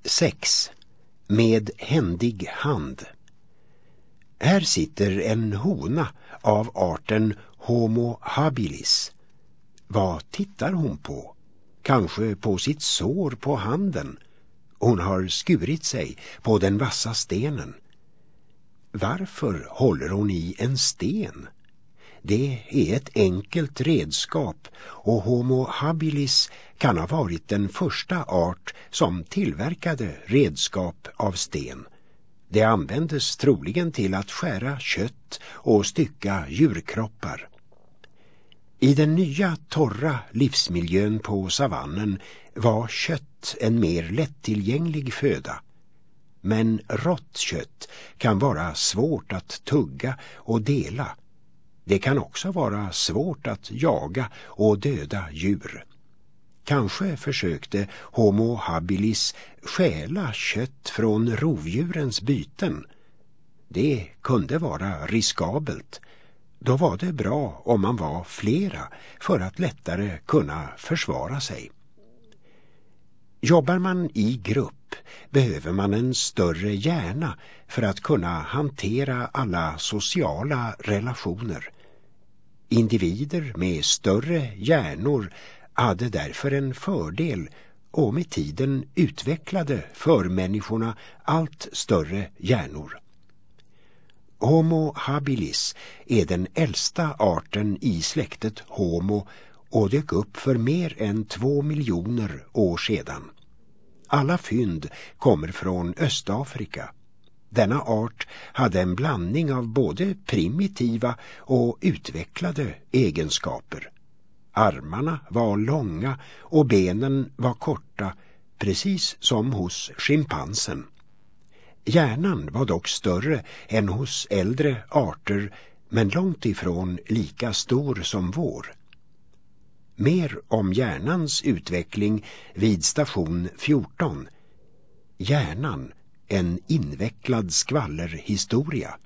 6. Med händig hand. Här sitter en hona av arten Homo habilis. Vad tittar hon på? Kanske på sitt sår på handen. Hon har skurit sig på den vassa stenen. Varför håller hon i en sten? Det är ett enkelt redskap och Homo habilis kan ha varit den första art som tillverkade redskap av sten. Det användes troligen till att skära kött och stycka djurkroppar. I den nya torra livsmiljön på savannen var kött en mer lättillgänglig föda. Men rått kött kan vara svårt att tugga och dela. Det kan också vara svårt att jaga och döda djur. Kanske försökte Homo habilis stjäla kött från rovdjurens byten. Det kunde vara riskabelt. Då var det bra om man var flera för att lättare kunna försvara sig. Jobbar man i grupp behöver man en större hjärna för att kunna hantera alla sociala relationer. Individer med större hjärnor hade därför en fördel och med tiden utvecklade förmänniskorna allt större hjärnor. Homo habilis är den äldsta arten i släktet Homo och dök upp för mer än 2 miljoner år sedan. Alla fynd kommer från Östafrika. Denna art hade en blandning av både primitiva och utvecklade egenskaper. Armarna var långa och benen var korta, precis som hos schimpansen. Hjärnan var dock större än hos äldre arter, men långt ifrån lika stor som vår. Mer om hjärnans utveckling vid station 14. Hjärnan, en invecklad skvallerhistoria.